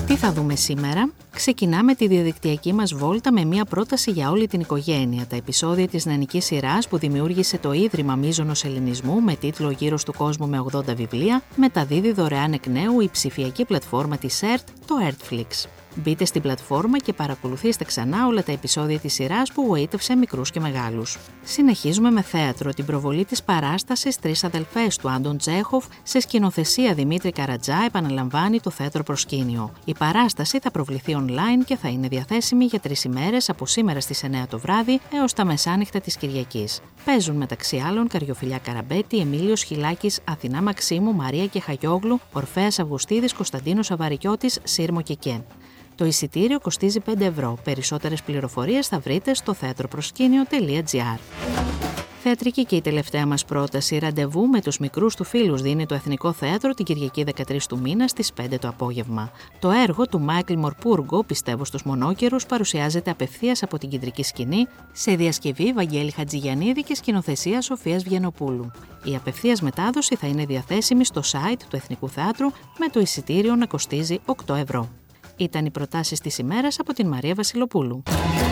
Τι θα δούμε σήμερα? Ξεκινάμε τη διαδικτυακή μας βόλτα με μια πρόταση για όλη την οικογένεια. Τα επεισόδια της νεανικής σειράς που δημιούργησε το Ίδρυμα Μίζωνος Ελληνισμού με τίτλο «Γύρος του κόσμου με 80 βιβλία» μεταδίδει δωρεάν εκ νέου η ψηφιακή πλατφόρμα της ΕΡΤ, το ERTFlix. Μπείτε στην πλατφόρμα και παρακολουθήστε ξανά όλα τα επεισόδια της σειράς που γοήτευσε μικρούς και μεγάλους. Συνεχίζουμε με θέατρο. Την προβολή της παράστασης «Τρεις αδελφές» του Άντων Τσέχοφ σε σκηνοθεσία Δημήτρη Καρατζά επαναλαμβάνει το θέατρο προσκήνιο. Η παράσταση θα προβληθεί online και θα είναι διαθέσιμη για 3 ημέρες από σήμερα στις 9 το βράδυ έως τα μεσάνυχτα της Κυριακής. Παίζουν μεταξύ άλλων Καριοφιλιά Καραμπέτη, Εμίλιος Χιλάκης, Αθηνά Μαξίμου, Μαρία Κεχαγιόγλου, Ορφέας Αυγουστίδης, Κωνσταντίνος Αβαρικιώτης, Σύρμο Κεκέ. Το εισιτήριο κοστίζει 5 ευρώ. Περισσότερες πληροφορίες θα βρείτε στο theatroproskynio.gr. Θεατρική και η τελευταία μας πρόταση. Ραντεβού με τους μικρούς του φίλους δίνει το Εθνικό Θέατρο την Κυριακή 13 του μήνα στις 5 το απόγευμα. Το έργο του Μάικλ Μορπούργο, «Πιστεύω στους μονόκερους», παρουσιάζεται απευθείας από την κεντρική σκηνή σε διασκευή Βαγγέλη Χατζηγιαννίδη και σκηνοθεσία Σοφίας Βιενοπούλου. Η απευθείας μετάδοση θα είναι διαθέσιμη στο site του Εθνικού Θεάτρου με το εισιτήριο να κοστίζει 8 ευρώ. Ήταν οι προτάσεις της ημέρας από την Μαρία Βασιλοπούλου.